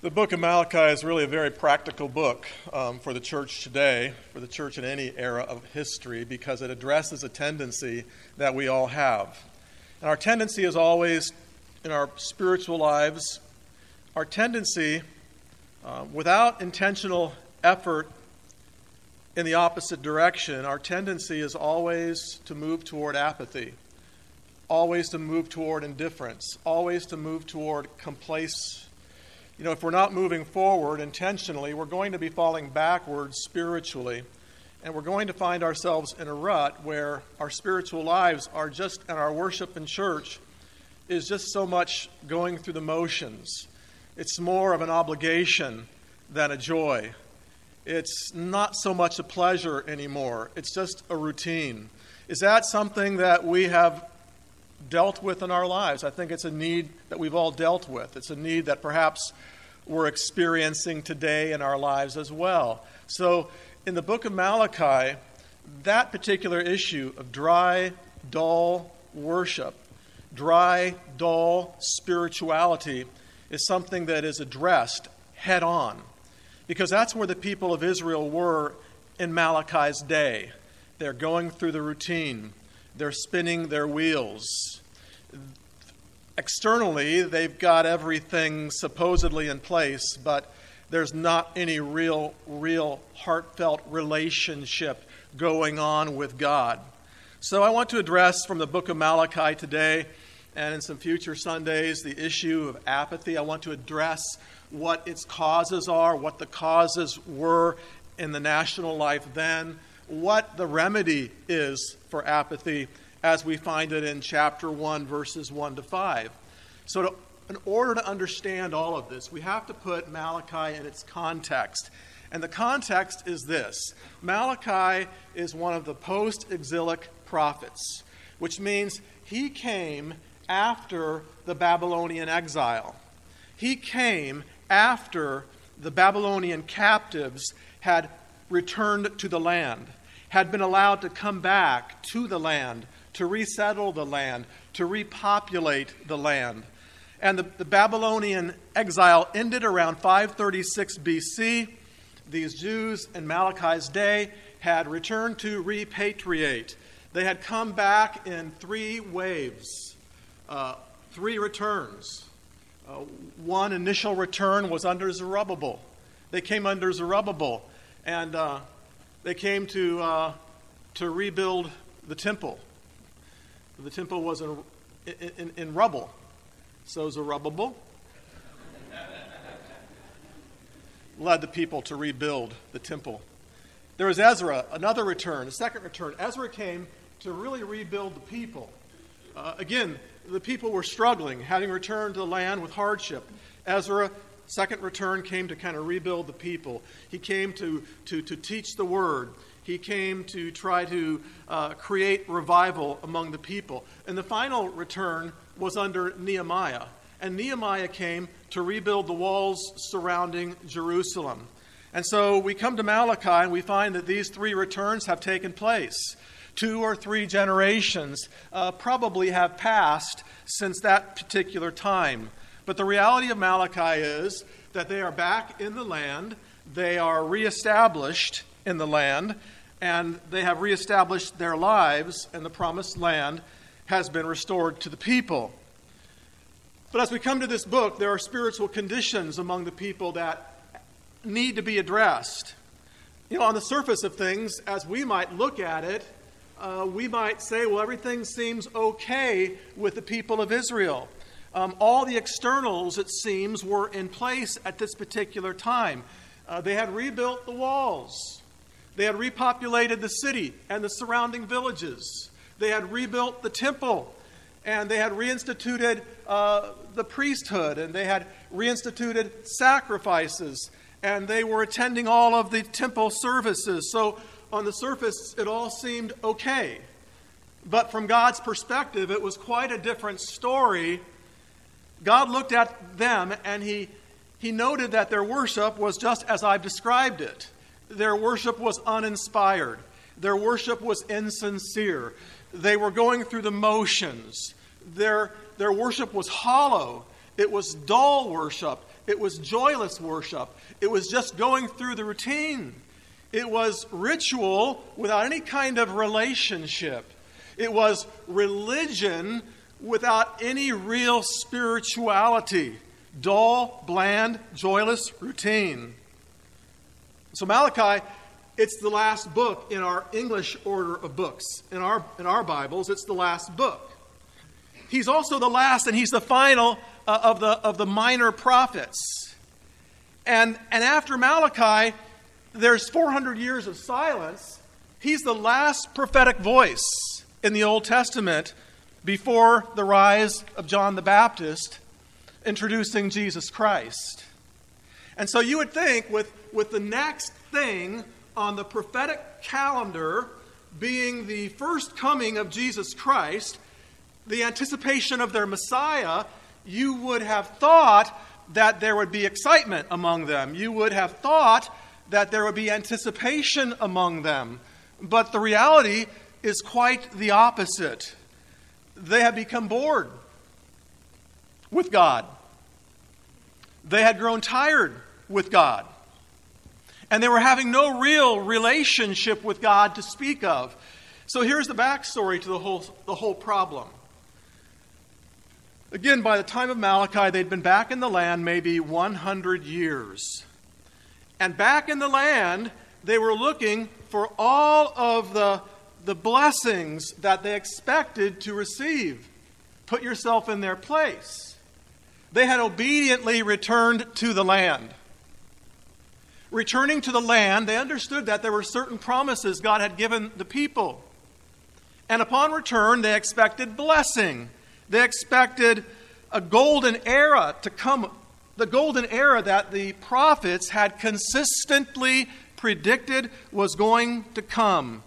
The book of Malachi is really a very practical book for the church today, for the church in any era of history, because it addresses a tendency that we all have. And our tendency is always, in our spiritual lives, our tendency, without intentional effort in the opposite direction, our tendency is always to move toward apathy, always to move toward indifference, always to move toward complacency. You know, if we're not moving forward intentionally, we're going to be falling backwards spiritually, and we're going to find ourselves in a rut where our spiritual lives are just, and our worship in church is just so much going through the motions. It's more of an obligation than a joy. It's not so much a pleasure anymore. It's just a routine. Is that something that we have dealt with in our lives? I think it's a need that we've all dealt with. It's a need that perhaps we're experiencing today in our lives as well. So in the book of Malachi, that particular issue of dry, dull worship, dry, dull spirituality is something that is addressed head on, because that's where the people of Israel were in Malachi's day. They're going through the routine. They're spinning their wheels. Externally, they've got everything supposedly in place, but there's not any real heartfelt relationship going on with God. So I want to address from the book of Malachi today, and in some future Sundays, the issue of apathy. I want to address what its causes are, what the causes were in the national life then, what the remedy is for apathy as we find it in chapter 1, verses 1 to 5. So in order to understand all of this, we have to put Malachi in its context. And the context is this. Malachi is one of the post-exilic prophets, which means he came after the Babylonian exile. He came after the Babylonian captives had returned to the land, had been allowed to come back to the land, to resettle the land, to repopulate the land. And the Babylonian exile ended around 536 BC. These Jews in Malachi's day had returned to repatriate. They had come back in three waves, three returns. One initial return was under Zerubbabel. They came under Zerubbabel, and they came to rebuild the temple. The temple was in rubble. So Zerubbabel led the people to rebuild the temple. There was Ezra, another return, a second return. Ezra came to really rebuild the people. Again, the people were struggling, having returned to the land with hardship. Ezra, second return, came to kind of rebuild the people. He came to teach the word. He came to try to create revival among the people. And the final return was under Nehemiah. And Nehemiah came to rebuild the walls surrounding Jerusalem. And so we come to Malachi and we find that these three returns have taken place. 2 or 3 generations probably have passed since that particular time. But the reality of Malachi is that they are back in the land. They are reestablished in the land. And they have reestablished their lives, and the promised land has been restored to the people. But as we come to this book, there are spiritual conditions among the people that need to be addressed. You know, on the surface of things, as we might look at it, we might say, well, everything seems okay with the people of Israel. All the externals, it seems, were in place at this particular time. They had rebuilt the walls. They had repopulated the city and the surrounding villages. They had rebuilt the temple, and they had reinstituted the priesthood, and they had reinstituted sacrifices, and they were attending all of the temple services. So on the surface, it all seemed okay. But from God's perspective, it was quite a different story. God looked at them, and he noted that their worship was just as I've described it. Their worship was uninspired. Their worship was insincere. They were going through the motions. Their worship was hollow. It was dull worship. It was joyless worship. It was just going through the routine. It was ritual without any kind of relationship. It was religion without any real spirituality. Dull, bland, joyless routine. So Malachi, it's the last book in our English order of books. In our Bibles, it's the last book. He's also the last, and he's the final of the minor prophets. And after Malachi, there's 400 years of silence. He's the last prophetic voice in the Old Testament before the rise of John the Baptist, introducing Jesus Christ. And so you would think with the next thing on the prophetic calendar being the first coming of Jesus Christ, the anticipation of their Messiah, you would have thought that there would be excitement among them. You would have thought that there would be anticipation among them. But the reality is quite the opposite. They had become bored with God. They had grown tired with God. And they were having no real relationship with God to speak of. So here's the backstory to the whole problem. Again, by the time of Malachi, they'd been back in the land maybe 100 years. And back in the land, they were looking for all of the blessings that they expected to receive. Put yourself in their place. They had obediently returned to the land. Returning to the land, they understood that there were certain promises God had given the people. And upon return, they expected blessing. They expected a golden era to come, the golden era that the prophets had consistently predicted was going to come.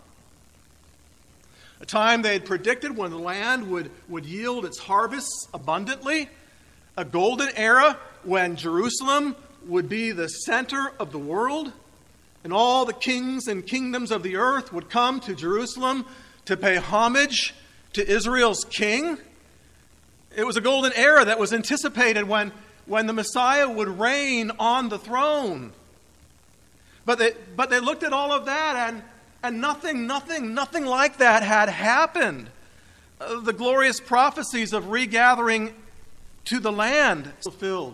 A time they had predicted when the land would yield its harvests abundantly. A golden era when Jerusalem would be the center of the world, and all the kings and kingdoms of the earth would come to Jerusalem to pay homage to Israel's king. It was a golden era that was anticipated when the Messiah would reign on the throne. But they looked at all of that, and nothing like that had happened. The glorious prophecies of regathering to the land fulfilled.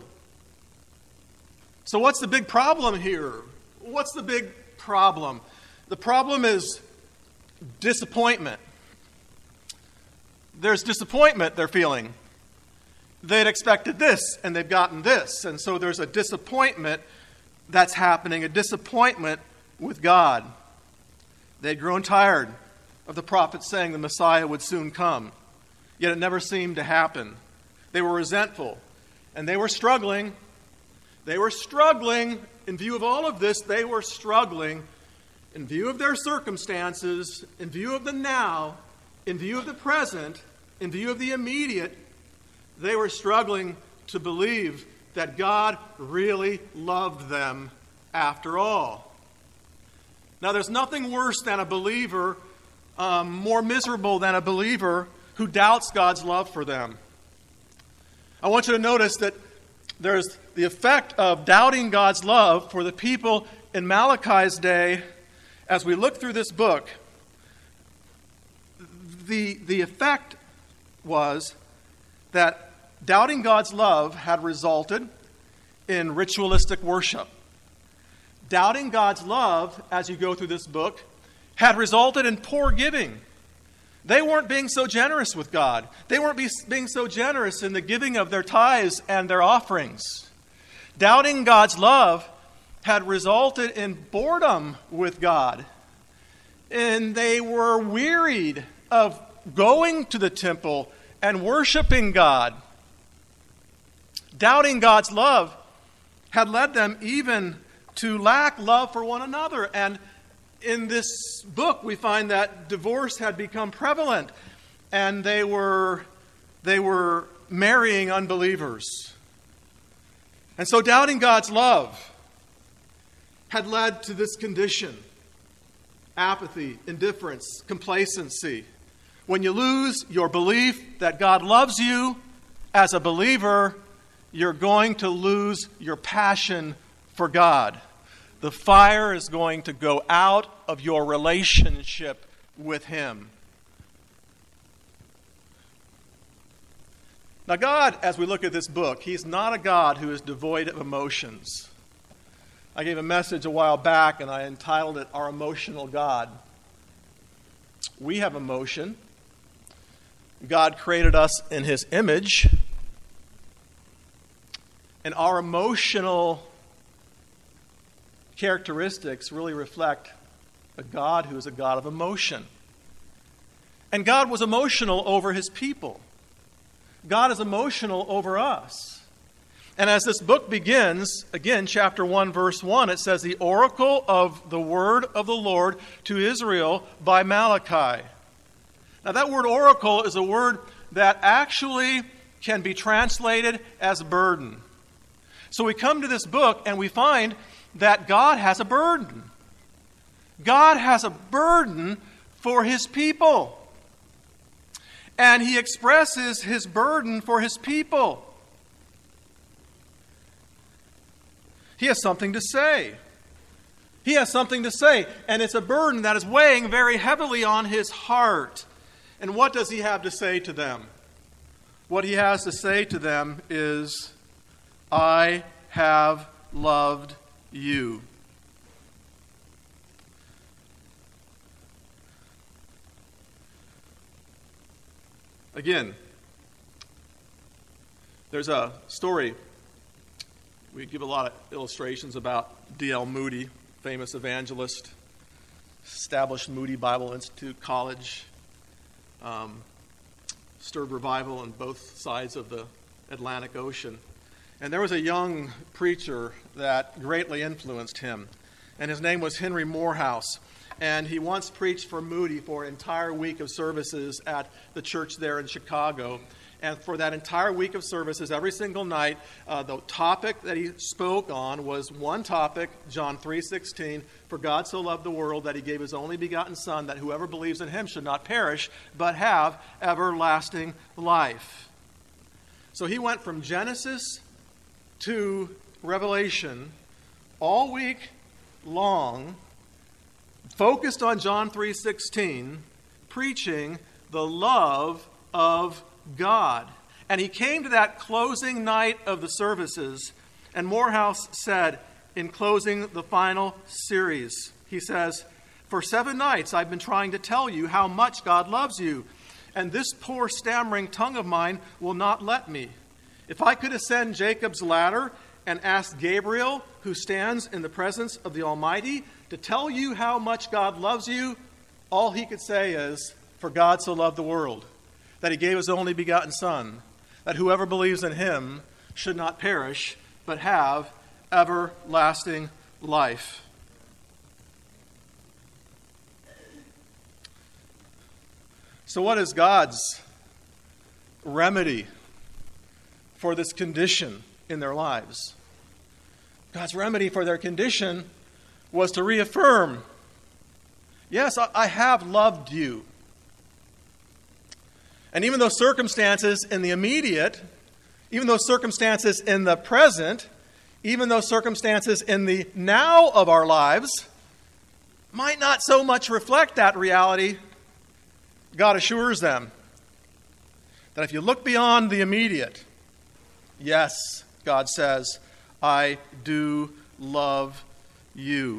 So what's the big problem here? What's the big problem? The problem is disappointment. There's disappointment they're feeling. They'd expected this, and they've gotten this. And so there's a disappointment that's happening, a disappointment with God. They'd grown tired of the prophets saying the Messiah would soon come, yet it never seemed to happen. They were resentful, and they were struggling. They were struggling. In view of all of this, they were struggling. In view of their circumstances, in view of the now, in view of the present, in view of the immediate, they were struggling to believe that God really loved them after all. Now, there's nothing worse than a believer, more miserable than a believer who doubts God's love for them. I want you to notice that there's the effect of doubting God's love for the people in Malachi's day. As we look through this book, the effect was that doubting God's love had resulted in ritualistic worship. Doubting God's love, as you go through this book, had resulted in poor giving. They weren't being so generous with God. They weren't being so generous in the giving of their tithes and their offerings. Doubting God's love had resulted in boredom with God. And they were wearied of going to the temple and worshiping God. Doubting God's love had led them even to lack love for one another. And in this book, we find that divorce had become prevalent, and they were marrying unbelievers. And so doubting God's love had led to this condition: apathy, indifference, complacency. When you lose your belief that God loves you as a believer, you're going to lose your passion for God. The fire is going to go out of your relationship with Him. Now, God, as we look at this book, He's not a God who is devoid of emotions. I gave a message a while back, and I entitled it, Our Emotional God. We have emotion. God created us in His image. And our emotional characteristics really reflect a God who is a God of emotion. And God was emotional over His people. God is emotional over us. And as this book begins, again, chapter 1, verse 1, it says, the oracle of the word of the Lord to Israel by Malachi. Now, that word oracle is a word that actually can be translated as burden. So we come to this book and we find that God has a burden. God has a burden for His people. And He expresses His burden for His people. He has something to say. He has something to say. And it's a burden that is weighing very heavily on His heart. And what does He have to say to them? What He has to say to them is, I have loved you. Again, there's a story. We give a lot of illustrations about D.L. Moody, famous evangelist, established Moody Bible Institute College, stirred revival on both sides of the Atlantic Ocean. And there was a young preacher that greatly influenced him, and his name was Henry Morehouse. And he once preached for Moody for an entire week of services at the church there in Chicago. And for that entire week of services, every single night, the topic that he spoke on was one topic, John 3:16, for God so loved the world that He gave His only begotten Son, that whoever believes in Him should not perish, but have everlasting life. So he went from Genesis to Revelation all week long, focused on John 3:16, preaching the love of God. And he came to that closing night of the services, and Morehouse said, in closing the final series, he says, for 7 nights I've been trying to tell you how much God loves you, and this poor stammering tongue of mine will not let me. If I could ascend Jacob's ladder and ask Gabriel, who stands in the presence of the Almighty, to tell you how much God loves you, all he could say is, for God so loved the world, that He gave His only begotten Son, that whoever believes in Him should not perish, but have everlasting life. So what is God's remedy for this condition in their lives? God's remedy for their condition was to reaffirm, yes, I have loved you. And even though circumstances in the immediate, even though circumstances in the present, even though circumstances in the now of our lives might not so much reflect that reality, God assures them that if you look beyond the immediate, yes, God says, I do love you.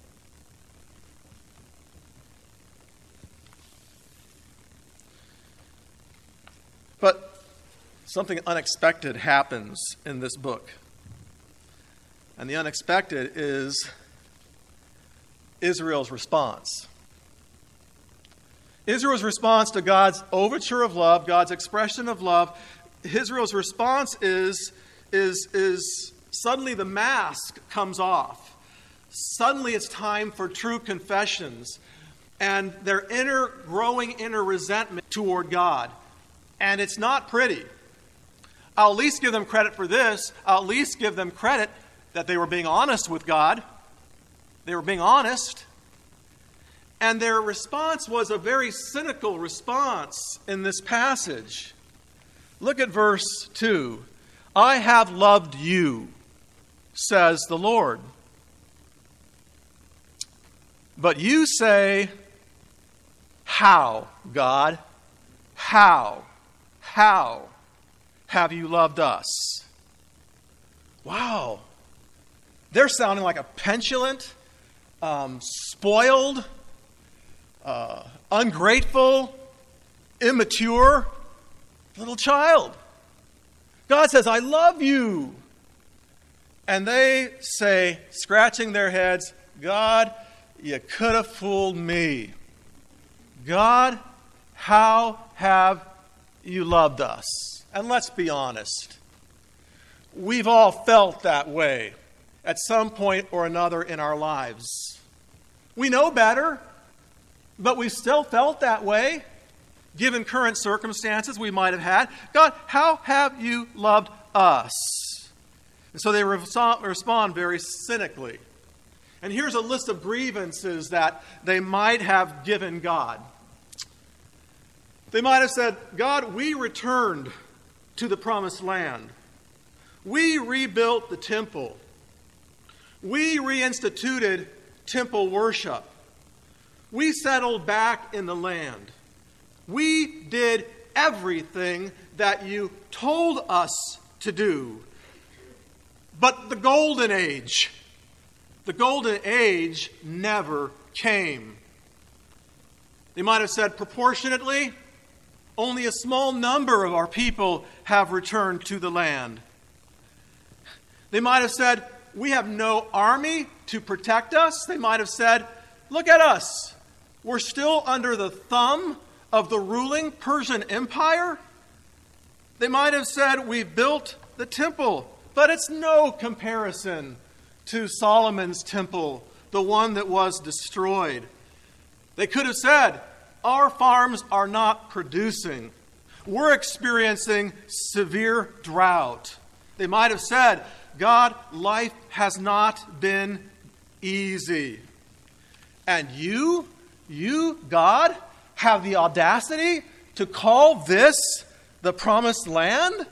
But something unexpected happens in this book. And the unexpected is Israel's response. Israel's response to God's overture of love, God's expression of love, Israel's response is suddenly the mask comes off. Suddenly it's time for true confessions and their growing inner resentment toward God. And it's not pretty. I'll at least give them credit for this. I'll at least give them credit that they were being honest with God. They were being honest. And their response was a very cynical response in this passage. Look at verse 2. I have loved you, says the Lord. But you say, how, God? How have you loved us? Wow. They're sounding like a petulant, spoiled, ungrateful, immature little child. God says, I love you. And they say, scratching their heads, God, you could have fooled me. God, how have you loved us? And let's be honest. We've all felt that way at some point or another in our lives. We know better, but we still felt that way, given current circumstances we might have had. God, how have you loved us? And so they respond very cynically. And here's a list of grievances that they might have given God. They might have said, God, we returned to the promised land. We rebuilt the temple. We reinstituted temple worship. We settled back in the land. We did everything that you told us to do. But the golden age never came. They might have said, proportionately, only a small number of our people have returned to the land. They might have said, we have no army to protect us. They might have said, look at us. We're still under the thumb of the ruling Persian Empire. They might have said, we've built the temple, but it's no comparison to Solomon's temple, the one that was destroyed. They could have said, our farms are not producing. We're experiencing severe drought. They might have said, God, life has not been easy. And you, God, have the audacity to call this the promised land?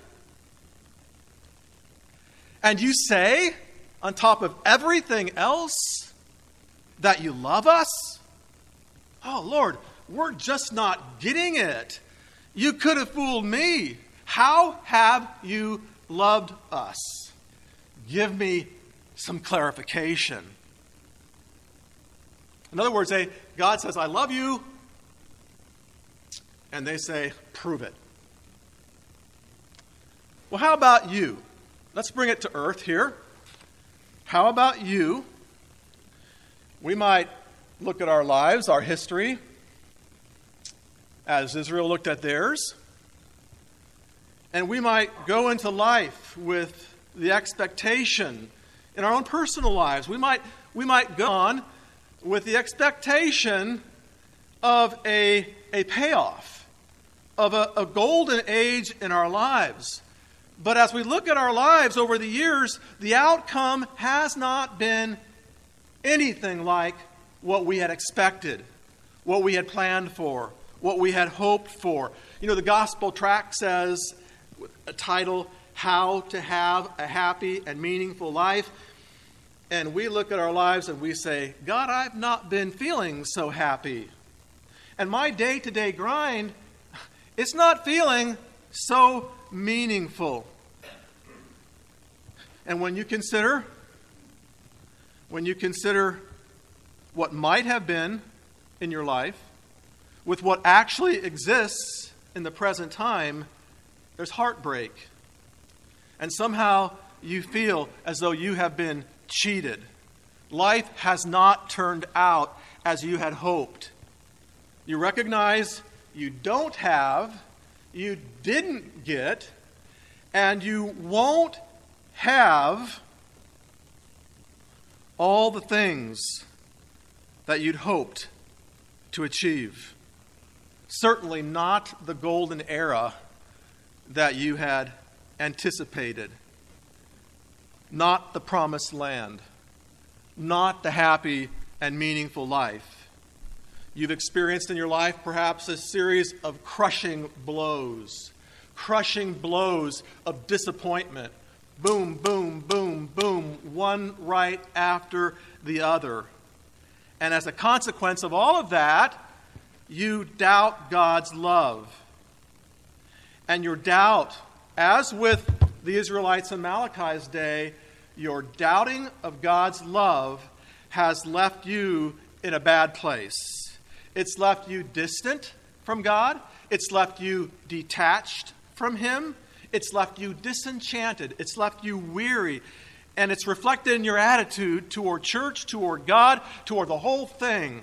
And you say, on top of everything else, that you love us? Oh, Lord, we're just not getting it. You could have fooled me. How have you loved us? Give me some clarification. In other words, God says, I love you. And they say, prove it. Well, how about you? Let's bring it to earth here. How about you? We might look at our lives, our history, as Israel looked at theirs. And we might go into life with the expectation in our own personal lives. We might go on with the expectation of a payoff, of a golden age in our lives. But as we look at our lives over the years, the outcome has not been anything like what we had expected, what we had planned for, what we had hoped for. You know, the gospel tract says, a title, How to Have a Happy and Meaningful Life. And we look at our lives and we say, God, I've not been feeling so happy. And my day-to-day grind, it's not feeling so meaningful. And when you consider what might have been in your life with what actually exists in the present time, there's heartbreak. And somehow you feel as though you have been cheated. Life has not turned out as you had hoped. You recognize you don't have, you didn't get, and you won't have all the things that you'd hoped to achieve. Certainly not the golden era that you had anticipated. Not the promised land. Not the happy and meaningful life. You've experienced in your life perhaps a series of crushing blows. crushing blows of disappointment. Boom, boom, boom, boom, one right after the other. And as a consequence of all of that, you doubt God's love. And your doubt, as with the Israelites in Malachi's day, your doubting of God's love has left you in a bad place. It's left you distant from God. It's left you detached from Him. It's left you disenchanted. It's left you weary. And it's reflected in your attitude toward church, toward God, toward the whole thing.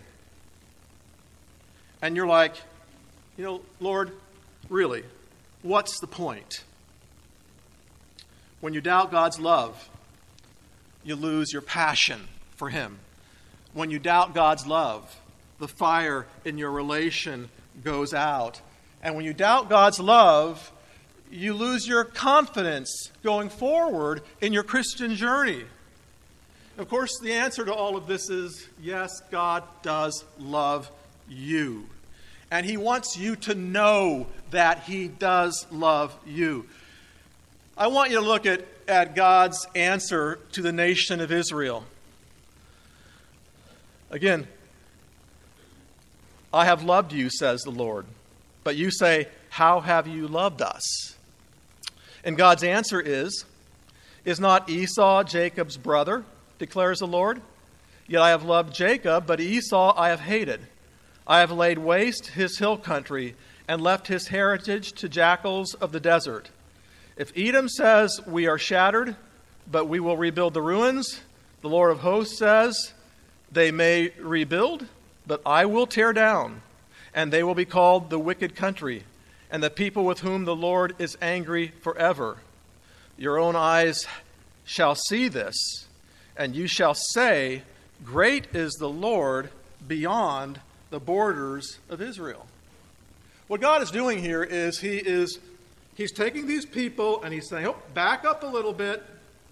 And you're like, Lord, really, what's the point? When you doubt God's love, you lose your passion for Him. When you doubt God's love, the fire in your relation goes out. And when you doubt God's love, you lose your confidence going forward in your Christian journey. Of course, the answer to all of this is, yes, God does love you. And He wants you to know that He does love you. I want you to look at God's answer to the nation of Israel. Again, I have loved you, says the Lord. But you say, how have you loved us? And God's answer is not Esau Jacob's brother, declares the Lord? Yet I have loved Jacob, but Esau I have hated. I have laid waste his hill country and left his heritage to jackals of the desert. If Edom says, we are shattered, but we will rebuild the ruins, the Lord of hosts says, they may rebuild, but I will tear down, and they will be called the wicked country, and the people with whom the Lord is angry forever. Your own eyes shall see this, and you shall say, great is the Lord beyond the borders of Israel. What God is doing here is He's taking these people and He's saying, back up a little bit.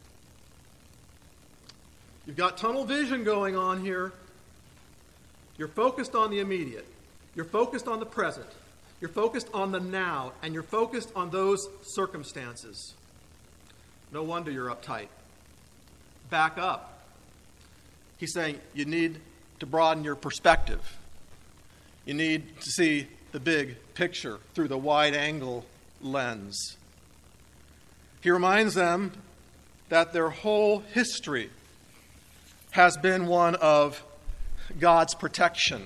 You've got tunnel vision going on here. You're focused on the immediate. You're focused on the present. You're focused on the now. And you're focused on those circumstances. No wonder you're uptight. Back up. He's saying you need to broaden your perspective. You need to see the big picture through the wide-angle lens. He reminds them that their whole history has been one of God's protection,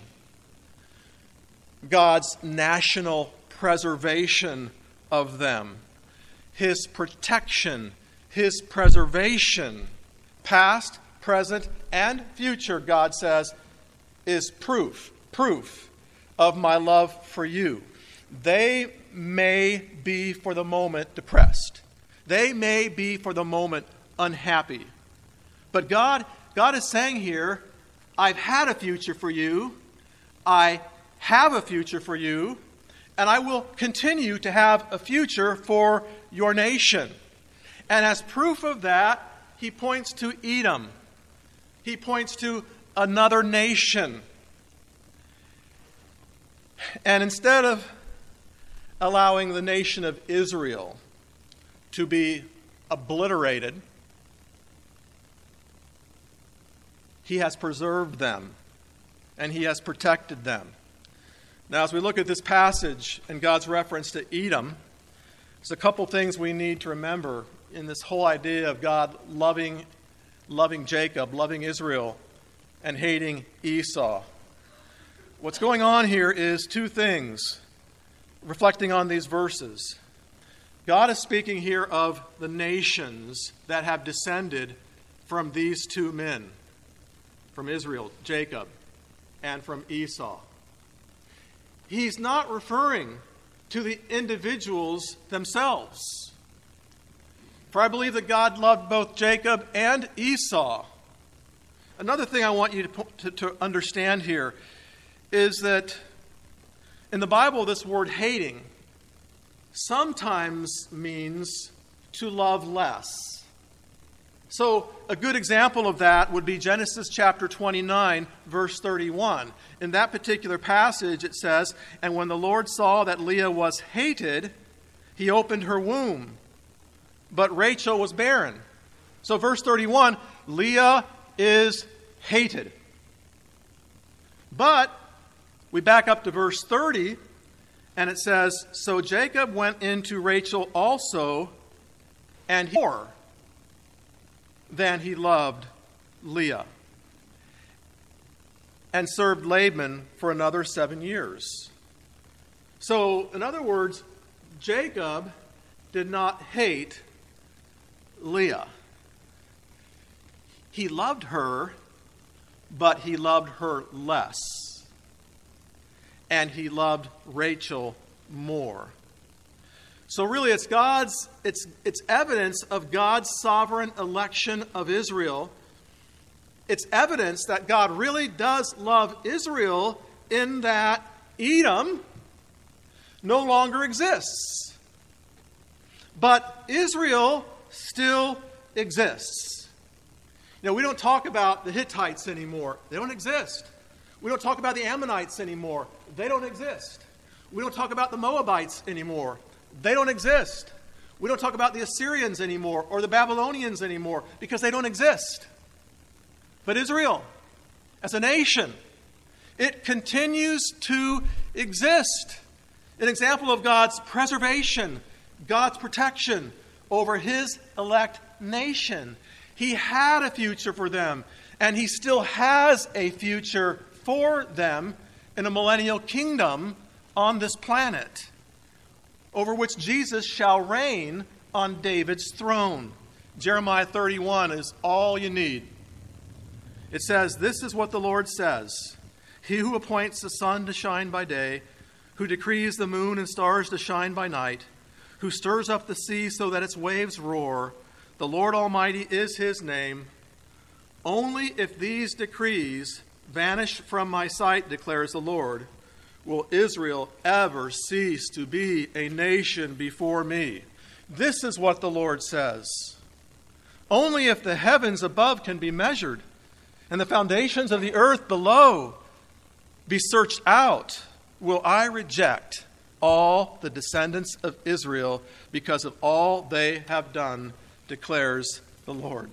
God's national preservation of them. His protection, His preservation, past, present, and future, God says, is proof of my love for you. They may be for the moment depressed. They may be for the moment unhappy. But God is saying here, I've had a future for you. I have a future for you. And I will continue to have a future for your nation. And as proof of that, He points to Edom. He points to another nation. And instead of allowing the nation of Israel to be obliterated, He has preserved them and He has protected them. Now, as we look at this passage and God's reference to Edom, there's a couple things we need to remember in this whole idea of God loving Jacob, loving Israel, and hating Esau. What's going on here is two things, reflecting on these verses. God is speaking here of the nations that have descended from these two men, from Israel, Jacob, and from Esau. He's not referring to the individuals themselves. For I believe that God loved both Jacob and Esau. Another thing I want you to understand here is that in the Bible, this word hating sometimes means to love less. So a good example of that would be Genesis chapter 29, verse 31. In that particular passage, it says, "And when the Lord saw that Leah was hated, He opened her womb, but Rachel was barren. So verse 31, Leah is hated. But we back up to verse 30, and it says, so Jacob went into Rachel also, and he more than he loved Leah, and served Laban for another 7 years. So, in other words, Jacob did not hate Leah. He loved her, but he loved her less. And he loved Rachel more. So really it's evidence of God's sovereign election of Israel. It's evidence that God really does love Israel in that Edom no longer exists. But Israel still exists. You know, we don't talk about the Hittites anymore. They don't exist. We don't talk about the Ammonites anymore. They don't exist. We don't talk about the Moabites anymore. They don't exist. We don't talk about the Assyrians anymore or the Babylonians anymore because they don't exist. But Israel, as a nation, it continues to exist. An example of God's preservation, God's protection over his elect nation. He had a future for them, and he still has a future for them in a millennial kingdom on this planet, over which Jesus shall reign on David's throne. Jeremiah 31 is all you need. It says, this is what the Lord says. He who appoints the sun to shine by day, who decrees the moon and stars to shine by night, who stirs up the sea so that its waves roar, the Lord Almighty is his name. Only if these decrees vanish from my sight, declares the Lord, will Israel ever cease to be a nation before me. This is what the Lord says. Only if the heavens above can be measured, and the foundations of the earth below be searched out, will I reject all the descendants of Israel because of all they have done, declares the Lord.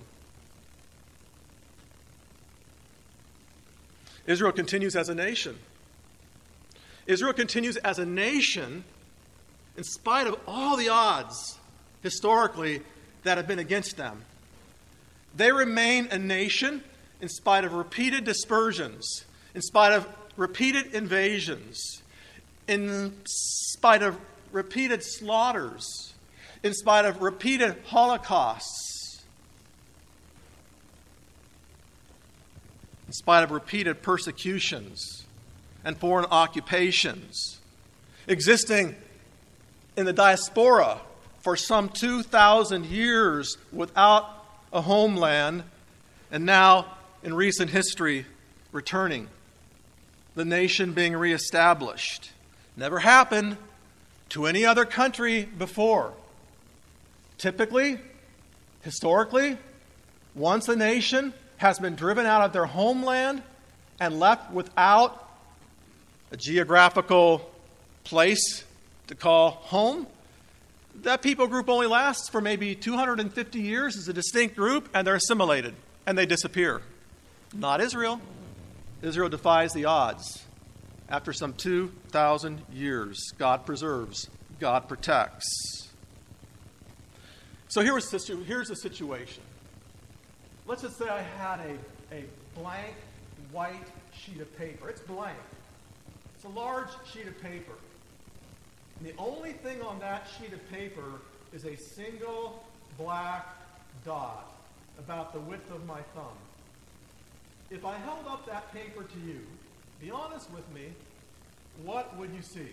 Israel continues as a nation. Israel continues as a nation in spite of all the odds, historically, that have been against them. They remain a nation in spite of repeated dispersions, in spite of repeated invasions, in spite of repeated slaughters, in spite of repeated holocausts, in spite of repeated persecutions and foreign occupations, existing in the diaspora for some 2,000 years without a homeland, and now, in recent history, returning. The nation being reestablished. Never happened to any other country before. Typically, historically, once a nation has been driven out of their homeland and left without a geographical place to call home, that people group only lasts for maybe 250 years as a distinct group, and they're assimilated, and they disappear. Not Israel. Israel defies the odds. After some 2,000 years, God preserves, God protects. So here's the situation. Let's just say I had a blank white sheet of paper. It's blank. It's a large sheet of paper. And the only thing on that sheet of paper is a single black dot about the width of my thumb. If I held up that paper to you, be honest with me, what would you see?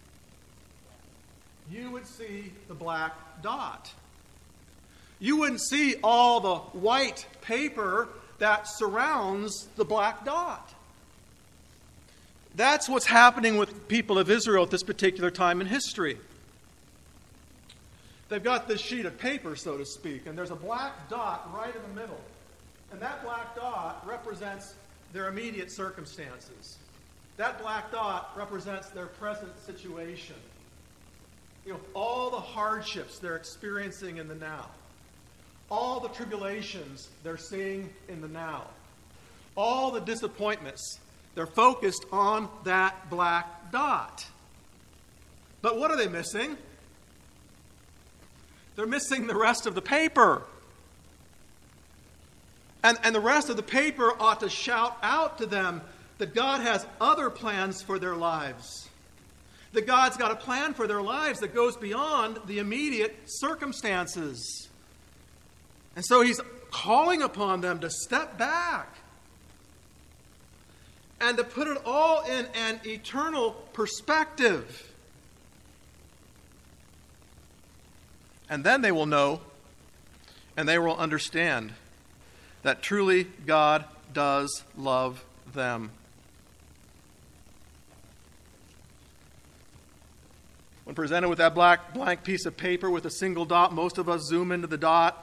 You would see the black dot. You wouldn't see all the white paper that surrounds the black dot. That's what's happening with the people of Israel at this particular time in history. They've got this sheet of paper, so to speak, and there's a black dot right in the middle. And that black dot represents their immediate circumstances. That black dot represents their present situation. all the hardships they're experiencing in the now, all the tribulations they're seeing in the now, all the disappointments, they're focused on that black dot. But what are they missing? They're missing the rest of the paper. And the rest of the paper ought to shout out to them that God has other plans for their lives. That God's got a plan for their lives that goes beyond the immediate circumstances. And so he's calling upon them to step back and to put it all in an eternal perspective. And then they will know and they will understand that truly God does love them. When presented with that blank piece of paper with a single dot, most of us zoom into the dot.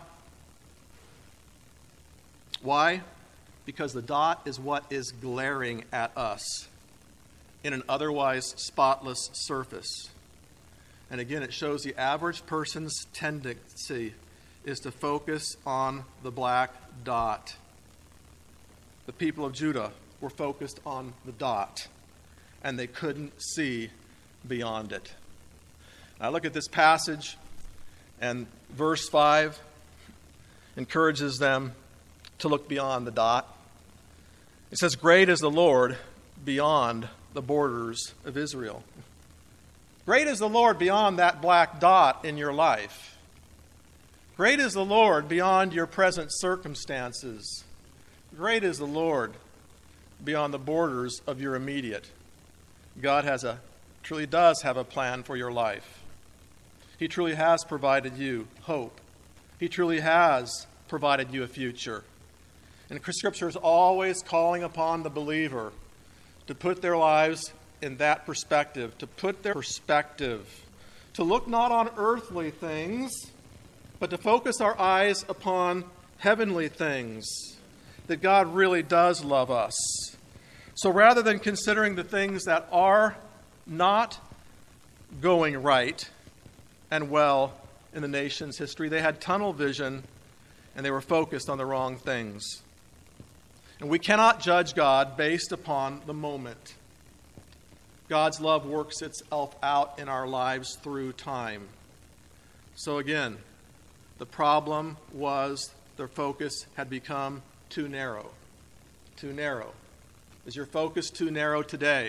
Why? Because the dot is what is glaring at us in an otherwise spotless surface. And again, it shows the average person's tendency is to focus on the black dot. The people of Judah were focused on the dot, and they couldn't see beyond it. I look at this passage, and verse 5 encourages them to look beyond the dot. It says, "Great is the Lord beyond the borders of Israel." Great is the Lord beyond that black dot in your life. Great is the Lord beyond your present circumstances. Great is the Lord beyond the borders of your immediate. God truly does have a plan for your life. He truly has provided you hope. He truly has provided you a future. And Scripture is always calling upon the believer to put their lives in that perspective, to look not on earthly things, but to focus our eyes upon heavenly things, that God really does love us. So rather than considering the things that are not going right and well in the nation's history, they had tunnel vision and they were focused on the wrong things. And we cannot judge God based upon the moment. God's love works itself out in our lives through time. So again, the problem was their focus had become too narrow. Too narrow. Is your focus too narrow today?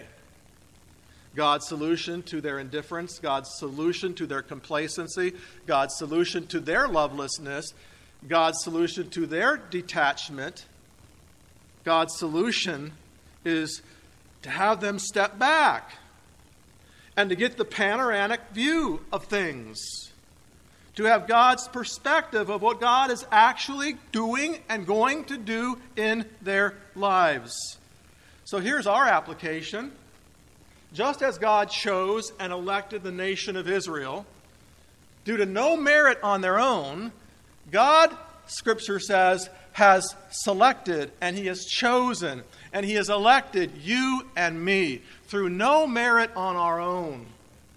God's solution to their indifference, God's solution to their complacency, God's solution to their lovelessness, God's solution to their detachment, God's solution is to have them step back and to get the panoramic view of things, to have God's perspective of what God is actually doing and going to do in their lives. So here's our application. Just as God chose and elected the nation of Israel, due to no merit on their own, God, Scripture says, has selected and He has chosen and He has elected you and me through no merit on our own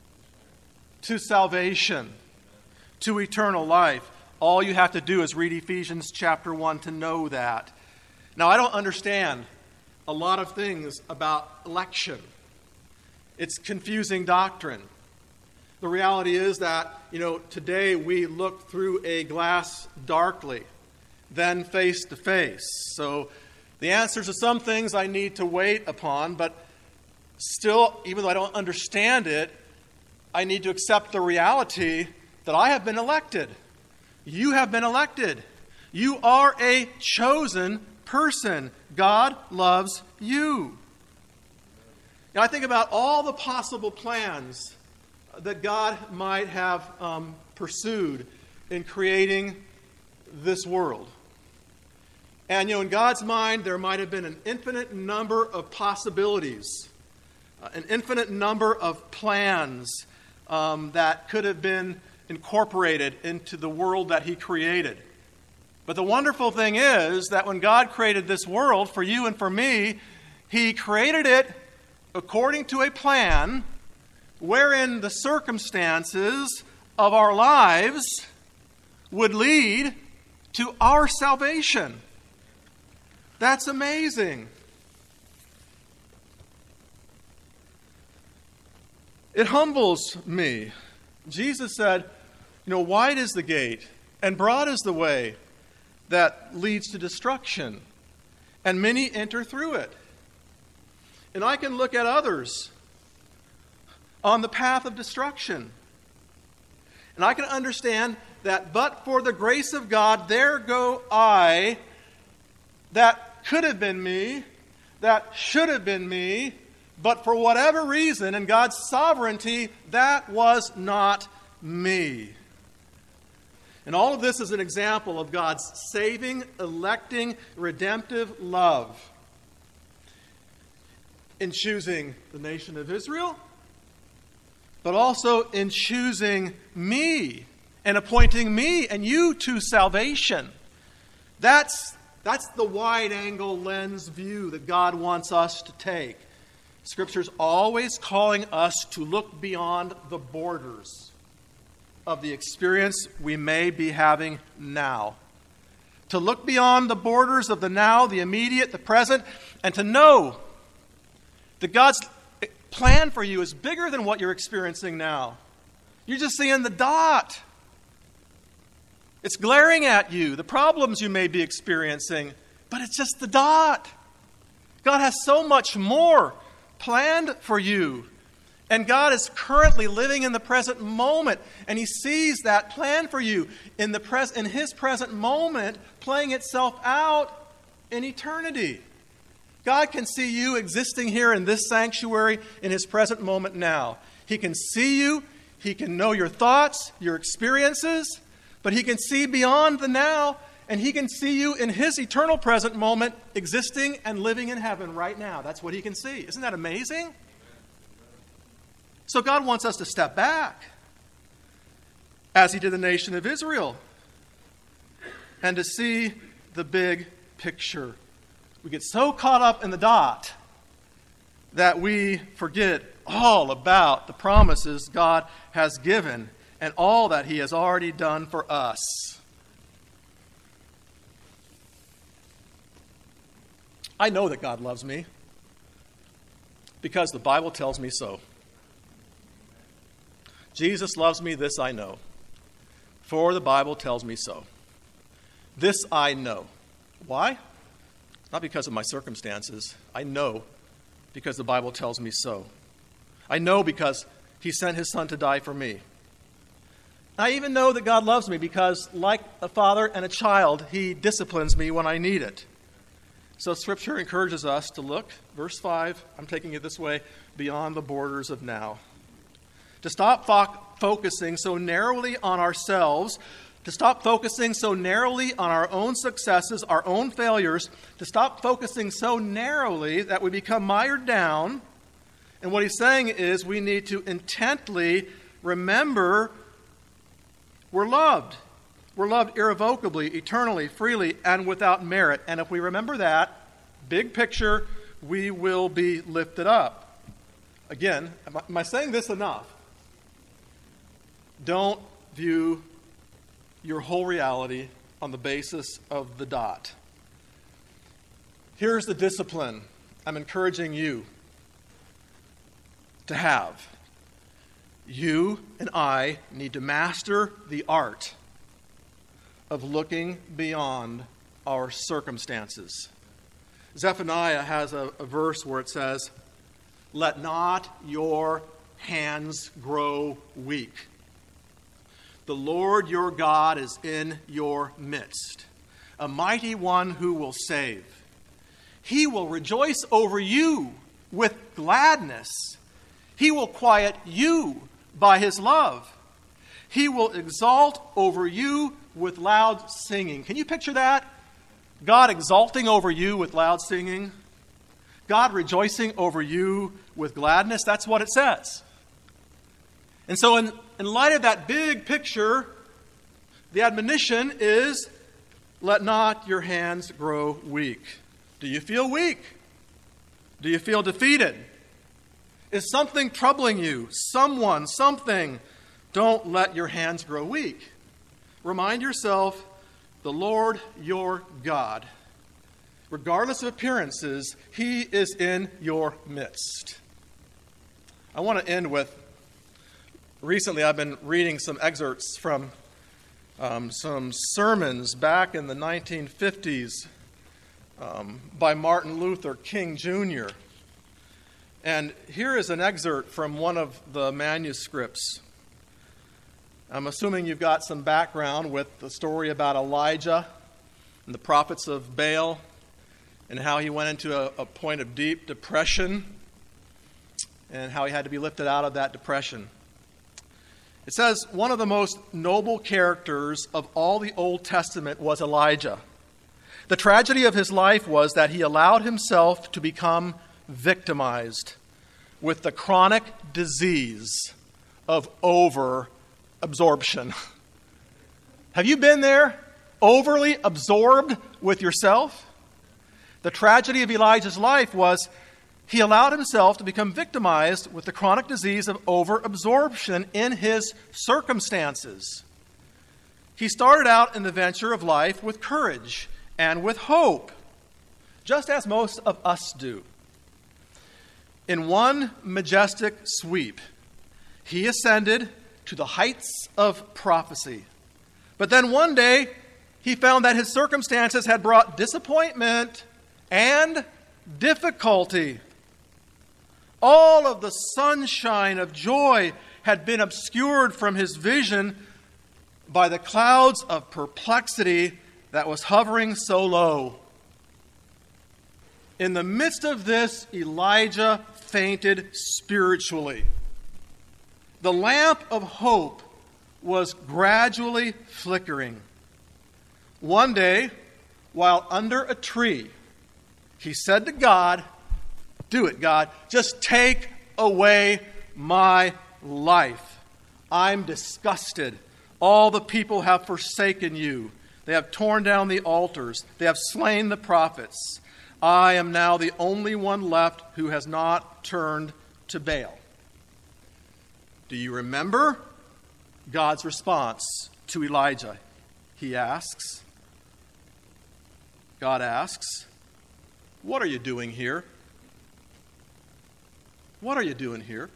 to salvation, to eternal life. All you have to do is read Ephesians chapter 1 to know that. Now, I don't understand a lot of things about election. It's confusing doctrine. The reality is that, today we look through a glass darkly, then face to face. So the answers to some things I need to wait upon, but still, even though I don't understand it, I need to accept the reality that I have been elected. You have been elected. You are a chosen person. God loves you. Now, I think about all the possible plans that God might have pursued in creating this world. And, in God's mind, there might have been an infinite number of possibilities, an infinite number of plans that could have been incorporated into the world that He created. But the wonderful thing is that when God created this world for you and for me, He created it according to a plan wherein the circumstances of our lives would lead to our salvation. That's amazing. It humbles me. Jesus said, wide is the gate and broad is the way that leads to destruction, and many enter through it. And I can look at others on the path of destruction, and I can understand that but for the grace of God, there go I, that could have been me, that should have been me, but for whatever reason, in God's sovereignty, that was not me. And all of this is an example of God's saving, electing, redemptive love in choosing the nation of Israel, but also in choosing me and appointing me and you to salvation. That's the wide-angle lens view that God wants us to take. Scripture's always calling us to look beyond the borders of the experience we may be having now. To look beyond the borders of the now, the immediate, the present, and to know that God's plan for you is bigger than what you're experiencing now. You're just seeing the dot. It's glaring at you, the problems you may be experiencing, but it's just the dot. God has so much more planned for you. And God is currently living in the present moment, and He sees that plan for you in His present moment playing itself out in eternity. God can see you existing here in this sanctuary in His present moment now. He can see you, He can know your thoughts, your experiences, but He can see beyond the now, and He can see you in His eternal present moment existing and living in heaven right now. That's what He can see. Isn't that amazing? So God wants us to step back, as He did the nation of Israel, and to see the big picture. We get so caught up in the dot that we forget all about the promises God has given and all that He has already done for us. I know that God loves me because the Bible tells me so. Jesus loves me, this I know, for the Bible tells me so. This I know. Why? Not because of my circumstances. I know because the Bible tells me so. I know because He sent His Son to die for me. I even know that God loves me because, like a father and a child, He disciplines me when I need it. So Scripture encourages us to look, verse 5, I'm taking it this way, beyond the borders of now. To stop focusing so narrowly on ourselves, to stop focusing so narrowly on our own successes, our own failures, to stop focusing so narrowly that we become mired down. And what he's saying is we need to intently remember we're loved. We're loved irrevocably, eternally, freely, and without merit. And if we remember that, big picture, we will be lifted up. Again, am I saying this enough? Don't view your whole reality on the basis of the dot. Here's the discipline I'm encouraging you to have. You and I need to master the art of looking beyond our circumstances. Zephaniah has a verse where it says, "Let not your hands grow weak. The Lord your God is in your midst, a mighty one who will save. He will rejoice over you with gladness. He will quiet you by His love. He will exalt over you with loud singing." Can you picture that? God exalting over you with loud singing? God rejoicing over you with gladness? That's what it says. And so in light of that big picture, the admonition is, let not your hands grow weak. Do you feel weak? Do you feel defeated? Is something troubling you? Someone, something? Don't let your hands grow weak. Remind yourself, the Lord your God, regardless of appearances, He is in your midst. I want to end with, recently I've been reading some excerpts from some sermons back in the 1950s by Martin Luther King Jr. And here is an excerpt from one of the manuscripts. I'm assuming you've got some background with the story about Elijah and the prophets of Baal and how he went into a point of deep depression and how he had to be lifted out of that depression. It says, one of the most noble characters of all the Old Testament was Elijah. The tragedy of his life was that he allowed himself to become victimized with the chronic disease of over-absorption. Have you been there? Overly absorbed with yourself? The tragedy of Elijah's life was he allowed himself to become victimized with the chronic disease of over-absorption in his circumstances. He started out in the venture of life with courage and with hope, just as most of us do. In one majestic sweep, he ascended to the heights of prophecy. But then one day, he found that his circumstances had brought disappointment and difficulty. All of the sunshine of joy had been obscured from his vision by the clouds of perplexity that was hovering so low. In the midst of this, Elijah fainted spiritually. The lamp of hope was gradually flickering. One day, while under a tree, he said to God, "Do it, God. Just take away my life. I'm disgusted. All the people have forsaken you. They have torn down the altars. They have slain the prophets. I am now the only one left who has not turned to Baal." Do you remember God's response to Elijah? God asks, "What are you doing here? What are you doing here?"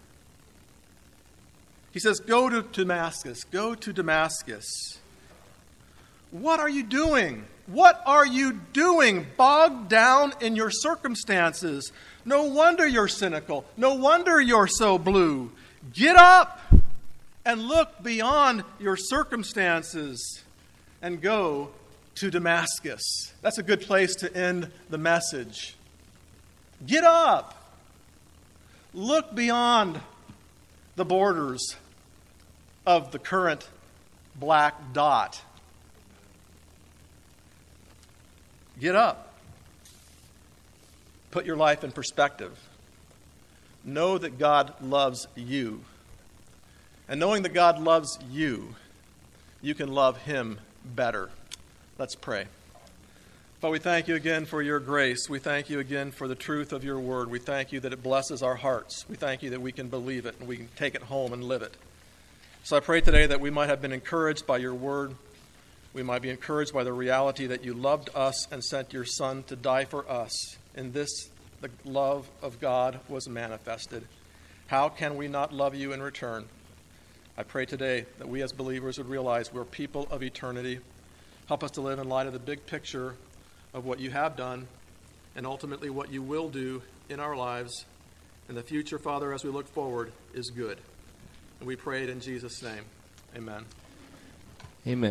He says, "Go to Damascus. Go to Damascus." What are you doing? What are you doing bogged down in your circumstances? No wonder you're cynical. No wonder you're so blue. Get up and look beyond your circumstances and go to Damascus. That's a good place to end the message. Get up. Look beyond the borders of the current black dot. Get up. Put your life in perspective. Know that God loves you. And knowing that God loves you, you can love Him better. Let's pray. Father, we thank you again for your grace. We thank you again for the truth of your word. We thank you that it blesses our hearts. We thank you that we can believe it and we can take it home and live it. So I pray today that we might have been encouraged by your word. We might be encouraged by the reality that you loved us and sent your Son to die for us. In this, the love of God was manifested. How can we not love you in return? I pray today that we as believers would realize we're people of eternity. Help us to live in light of the big picture of what you have done and ultimately what you will do in our lives. And the future, Father, as we look forward, is good. And we pray it in Jesus' name. Amen.